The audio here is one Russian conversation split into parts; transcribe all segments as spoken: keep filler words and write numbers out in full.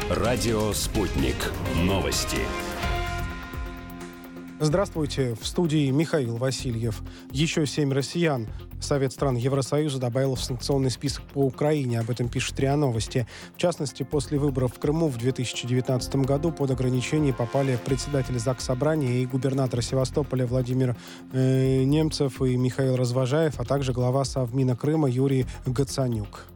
Радио «Спутник». Новости. Здравствуйте. В студии Михаил Васильев. Еще семь россиян Совет стран Евросоюза добавил в санкционный список по Украине. Об этом пишет РИА Новости. В частности, после выборов в Крыму в две тысячи девятнадцатом году под ограничения попали председатель Заксобрания и губернатор Севастополя Владимир э, Немцев и Михаил Развожаев, а также глава Совмина Крыма Юрий Гацанюк.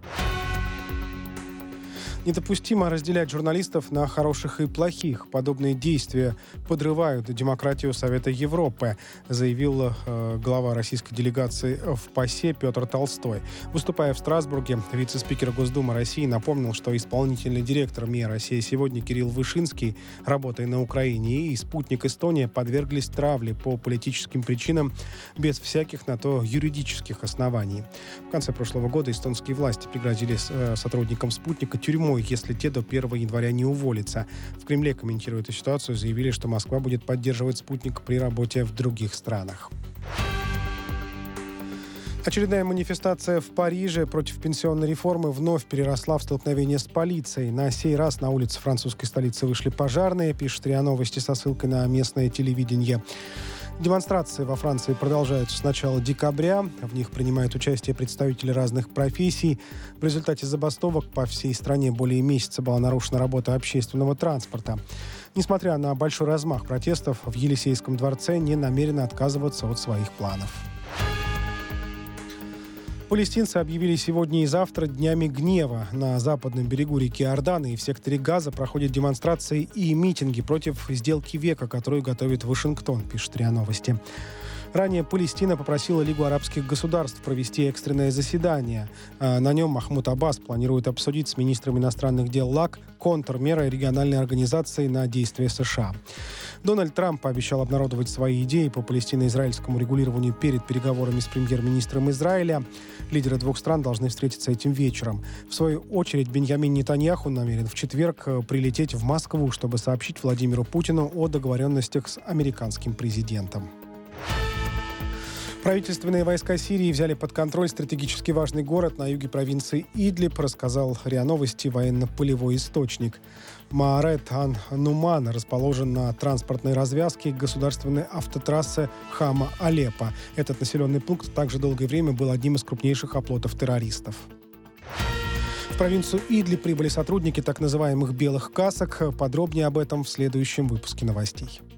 Недопустимо разделять журналистов на хороших и плохих. Подобные действия подрывают демократию Совета Европы, заявил э, глава российской делегации в ПАСЕ Петр Толстой. Выступая в Страсбурге, вице-спикер Госдумы России напомнил, что исполнительный директор МИА «Россия сегодня» Кирилл Вышинский, работая на Украине, и «Спутник Эстония» подверглись травле по политическим причинам без всяких на то юридических оснований. В конце прошлого года эстонские власти пригрозили э, сотрудникам «Спутника» тюрьмой, если те до первого января не уволятся. В Кремле, комментируя эту ситуацию, заявили, что Москва будет поддерживать «Спутник» при работе в других странах. Очередная манифестация в Париже против пенсионной реформы вновь переросла в столкновение с полицией. На сей раз на улице французской столицы вышли пожарные, пишет РИА Новости со ссылкой на местное телевидение. Демонстрации во Франции продолжаются с начала декабря. В них принимают участие представители разных профессий. В результате забастовок по всей стране более месяца была нарушена работа общественного транспорта. Несмотря на большой размах протестов, в Елисейском дворце не намерены отказываться от своих планов. Палестинцы объявили сегодня и завтра днями гнева. На западном берегу реки Иордан и в секторе Газа проходят демонстрации и митинги против сделки века, которую готовит Вашингтон, пишет РИА Новости. Ранее Палестина попросила Лигу арабских государств провести экстренное заседание. На нем Махмуд Аббас планирует обсудить с министром иностранных дел ЛАК контрмеры региональной организации на действия США. Дональд Трамп пообещал обнародовать свои идеи по палестино-израильскому регулированию перед переговорами с премьер-министром Израиля. Лидеры двух стран должны встретиться этим вечером. В свою очередь, Беньямин Нетаньяху намерен в четверг прилететь в Москву, чтобы сообщить Владимиру Путину о договоренностях с американским президентом. Правительственные войска Сирии взяли под контроль стратегически важный город на юге провинции Идлиб, рассказал РИА Новости военно-полевой источник. Маарет ан-Нуман расположен на транспортной развязке государственной автотрассы Хама-Алеппо. Этот населенный пункт также долгое время был одним из крупнейших оплотов террористов. В провинцию Идлиб прибыли сотрудники так называемых «белых касок». Подробнее об этом в следующем выпуске новостей.